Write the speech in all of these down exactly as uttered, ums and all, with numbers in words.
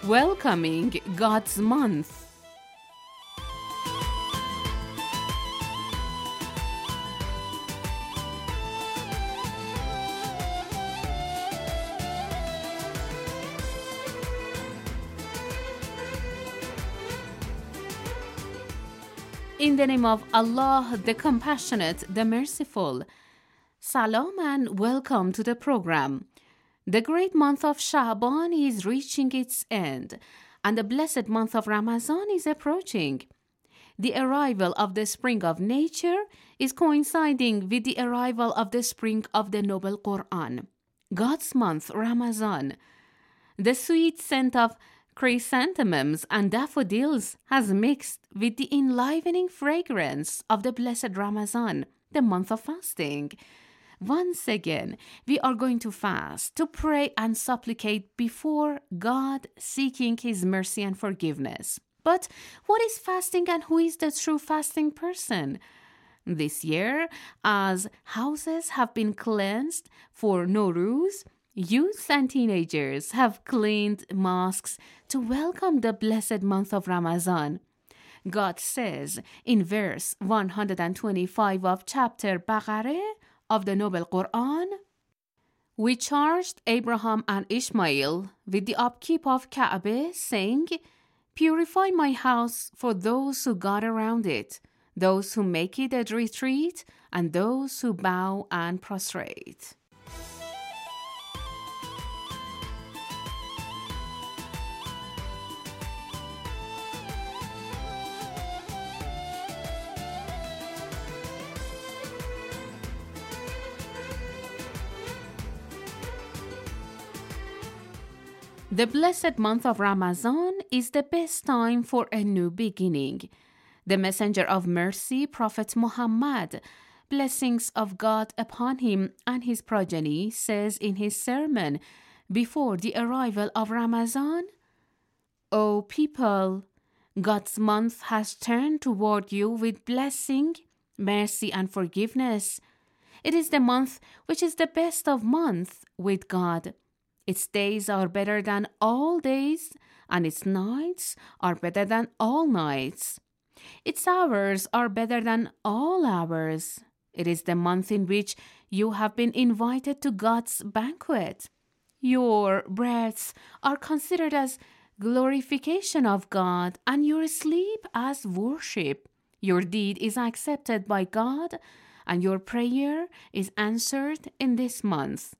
welcoming God's month. In the name of Allah, the Compassionate, the Merciful. Salam and welcome to the program. The great month of Sha'ban is reaching its end, and the blessed month of Ramadan is approaching. The arrival of the spring of nature is coinciding with the arrival of the spring of the noble Quran. God's month, Ramadan. The sweet scent of chrysanthemums and daffodils has mixed with the enlivening fragrance of the blessed Ramadan, the month of fasting. Once again, we are going to fast, to pray and supplicate before God, seeking His mercy and forgiveness. But what is fasting and who is the true fasting person? This year, as houses have been cleansed for Nowruz, youths and teenagers have cleaned mosques to welcome the blessed month of Ramadan. God says in verse one hundred twenty-five of chapter Baqarah of the Noble Quran, "We charged Abraham and Ishmael with the upkeep of Kaaba, saying, 'Purify my house for those who guard around it, those who make it a retreat, and those who bow and prostrate.'" The blessed month of Ramadan is the best time for a new beginning. The Messenger of Mercy, Prophet Muhammad, blessings of God upon him and his progeny, says in his sermon before the arrival of Ramadan, "O people, God's month has turned toward you with blessing, mercy, and forgiveness. It is the month which is the best of months with God. Its days are better than all days, and its nights are better than all nights. Its hours are better than all hours. It is the month in which you have been invited to God's banquet. Your breaths are considered as glorification of God, and your sleep as worship. Your deed is accepted by God, and your prayer is answered in this month."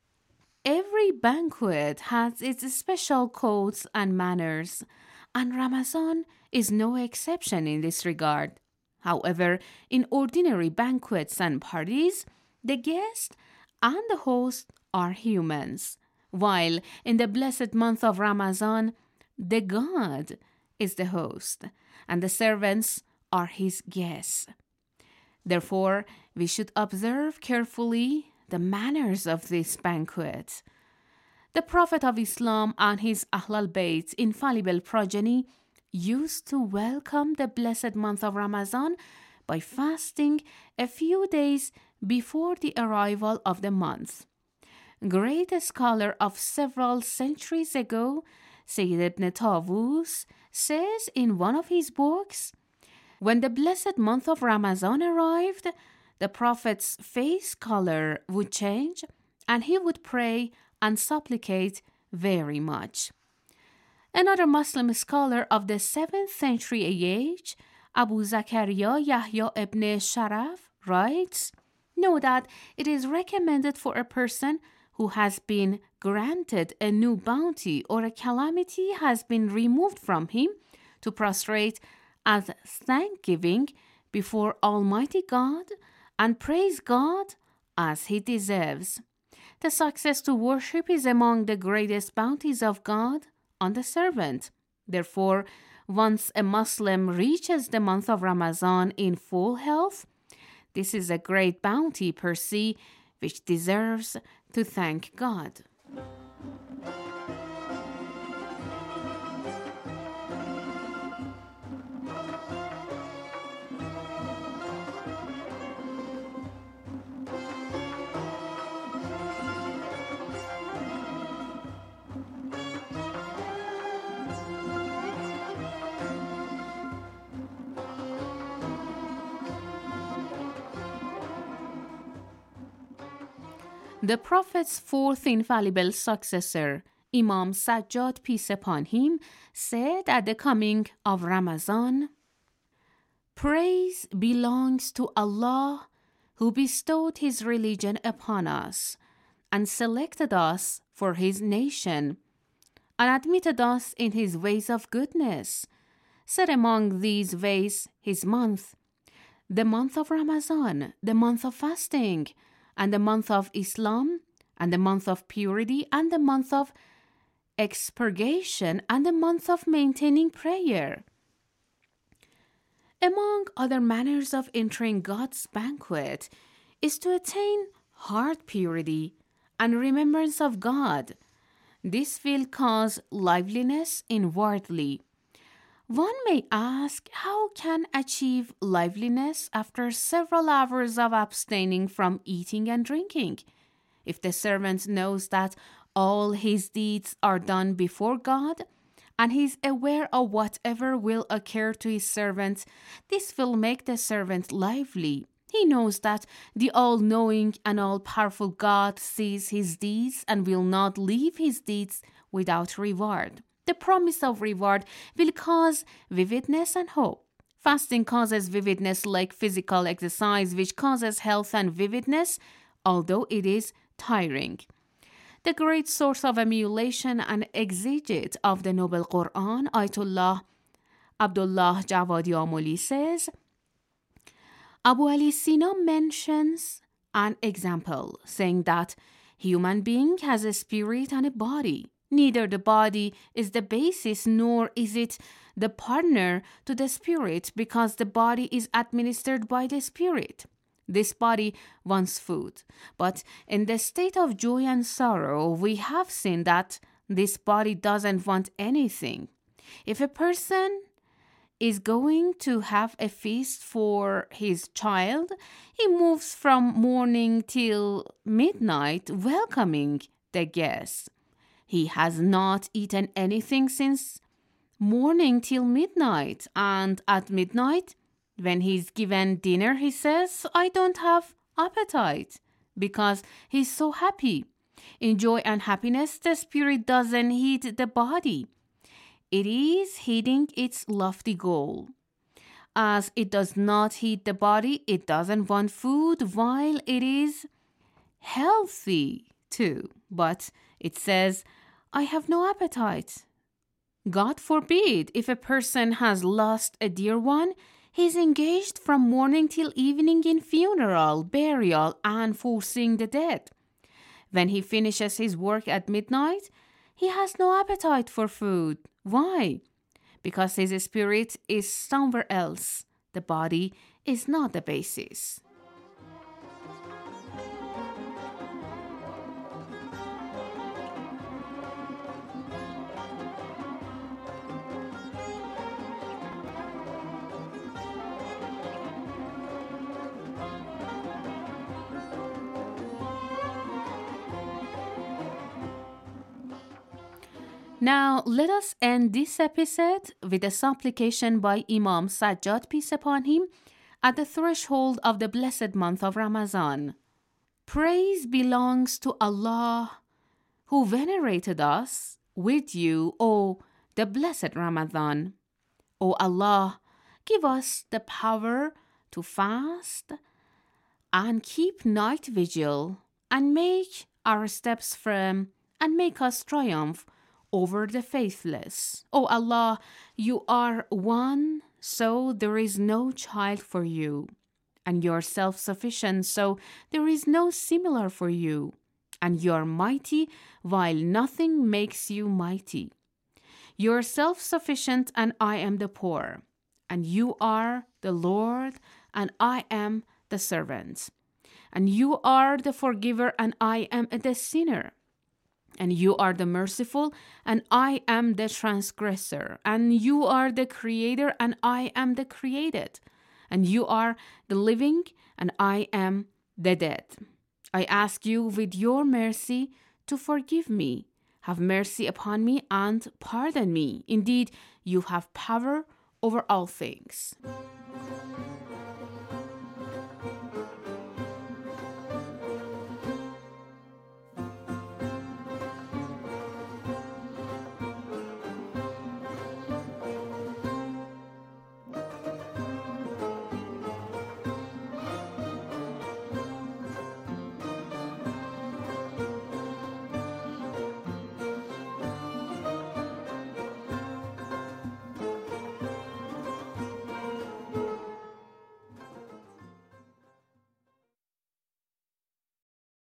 Every banquet has its special codes and manners, and Ramadan is no exception in this regard. However, in ordinary banquets and parties, the guest and the host are humans, while in the blessed month of Ramadan, the God is the host, and the servants are his guests. Therefore, we should observe carefully the manners of this banquet. The Prophet of Islam and his Ahlul Bayt's infallible progeny used to welcome the blessed month of Ramadan by fasting a few days before the arrival of the month. Great scholar of several centuries ago, Sayyid ibn Tawus, says in one of his books, "When the blessed month of Ramadan arrived, the Prophet's face color would change, and he would pray and supplicate very much." Another Muslim scholar of the seventh century age, Abu Zakaria Yahya ibn Sharaf, writes, "Know that it is recommended for a person who has been granted a new bounty or a calamity has been removed from him to prostrate as thanksgiving before Almighty God and praise God as He deserves. The success to worship is among the greatest bounties of God on the servant. Therefore, once a Muslim reaches the month of Ramadan in full health, this is a great bounty per se, which deserves to thank God." The Prophet's fourth infallible successor, Imam Sajjad, peace upon him, said at the coming of Ramadan, "Praise belongs to Allah, who bestowed His religion upon us and selected us for His nation and admitted us in His ways of goodness, set among these ways His month, the month of Ramadan, the month of fasting, and the month of Islam, and the month of purity, and the month of expurgation, and the month of maintaining prayer." Among other manners of entering God's banquet is to attain heart purity and remembrance of God. This will cause liveliness inwardly. One may ask, how can achieve liveliness after several hours of abstaining from eating and drinking? If the servant knows that all his deeds are done before God, and he is aware of whatever will occur to his servant, this will make the servant lively. He knows that the all-knowing and all-powerful God sees his deeds and will not leave his deeds without reward. The promise of reward will cause vividness and hope. Fasting causes vividness like physical exercise, which causes health and vividness, although it is tiring. The great source of emulation and exegete of the Noble Quran, Ayatollah Abdullah Jawadi Amoli, says, Abu Ali Sina mentions an example, saying that human being has a spirit and a body. Neither the body is the basis nor is it the partner to the spirit, because the body is administered by the spirit. This body wants food, but in the state of joy and sorrow, we have seen that this body doesn't want anything. If a person is going to have a feast for his child, he moves from morning till midnight welcoming the guests. He has not eaten anything since morning till midnight, and at midnight, when he's given dinner, he says, I don't have appetite, because he's so happy. In joy and happiness, the spirit doesn't heed the body. It is heeding its lofty goal. As it does not heed the body, it doesn't want food, while it is healthy too. But it says, I have no appetite. God forbid, if a person has lost a dear one, he is engaged from morning till evening in funeral, burial, and forcing the dead. When he finishes his work at midnight, he has no appetite for food. Why? Because his spirit is somewhere else. The body is not the basis. Now, let us end this episode with a supplication by Imam Sajjad, peace upon him, at the threshold of the blessed month of Ramadan. Praise belongs to Allah, who venerated us with you, O the blessed Ramadan. O Allah, give us the power to fast and keep night vigil, and make our steps firm, and make us triumph over the faithless. O Allah, you are one, so there is no child for you, and you are self-sufficient, so there is no similar for you, and you are mighty while nothing makes you mighty. You are self-sufficient, and I am the poor, and you are the Lord, and I am the servant, and you are the forgiver, and I am the sinner. And you are the merciful, and I am the transgressor. And you are the creator, and I am the created. And you are the living, and I am the dead. I ask you with your mercy to forgive me. Have mercy upon me and pardon me. Indeed, you have power over all things.